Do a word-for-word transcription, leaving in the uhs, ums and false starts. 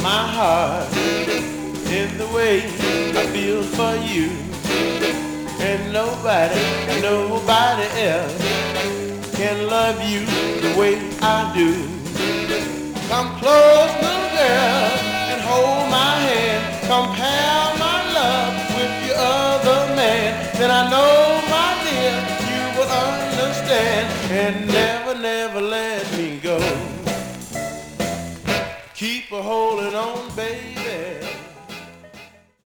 my heart in the way I feel for you. And nobody, nobody else can love you the way I do. Come close, little girl, and hold my hand. Compare my love with your other man. Then I know, my dear, you will understand. And never, never let me go. Keep a holding on, baby.